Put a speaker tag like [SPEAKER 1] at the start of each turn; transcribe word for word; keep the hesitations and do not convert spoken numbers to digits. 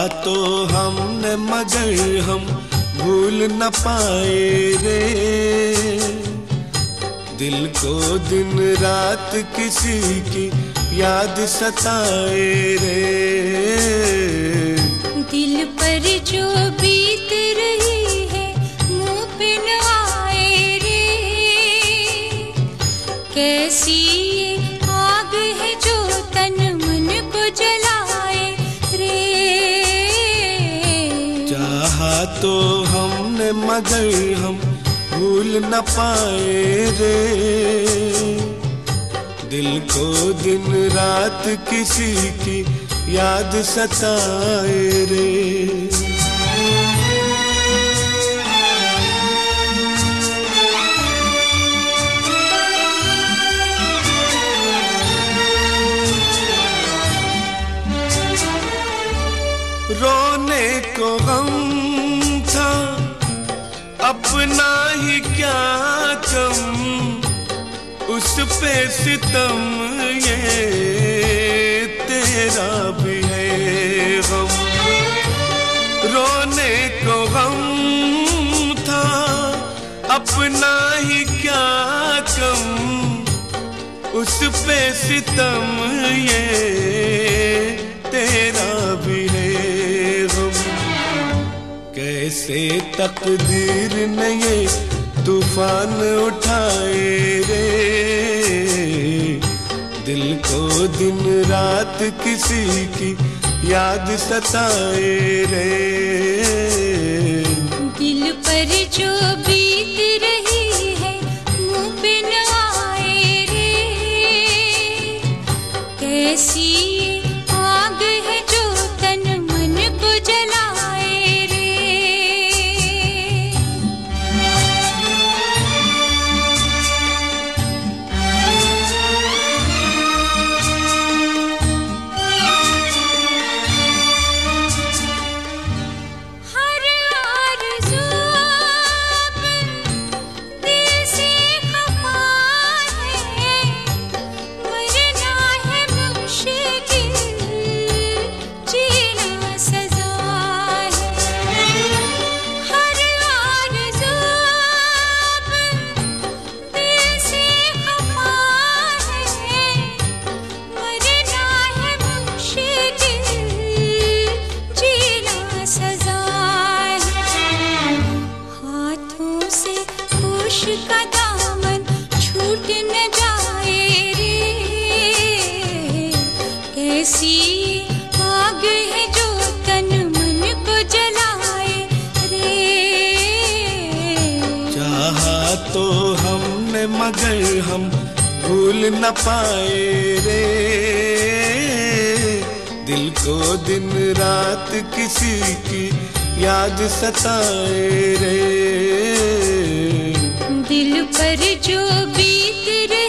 [SPEAKER 1] तो हमने मगर हम भूल न पाए रे, दिल को दिन रात किसी की याद सताए रे।
[SPEAKER 2] दिल पर जो बीत रही है मुँह पे न आए रे, कैसी ये आग है जो तन मन को जलाए रे।
[SPEAKER 1] चाहा तो हमने मगर हम भूल न पाए रे, दिल को दिन रात किसी की याद सताए रे। रोने को गम था अपना ही क्या कम, उस पे सितम ये तेरा भी है गम। रोने को गम था अपना ही क्या कम, उस पे सितम ये तेरा भी है गम। कैसे तकदीर ने ये तूफान उठाए रे, दिल को दिन रात किसी की याद सताए रे।
[SPEAKER 2] दिल पर जो बीत रही है मुँह पे न आए रे, कैसी आग है जो तन मन को जलाए रे। का दामन छूट न जाए रे, कैसी आग है जो तन मन को जलाए रे।
[SPEAKER 1] चाहा तो हमने मगर हम भूल न पाए रे, दिल को दिन रात किसी की याद सताए रे।
[SPEAKER 2] दिल पर जो बीत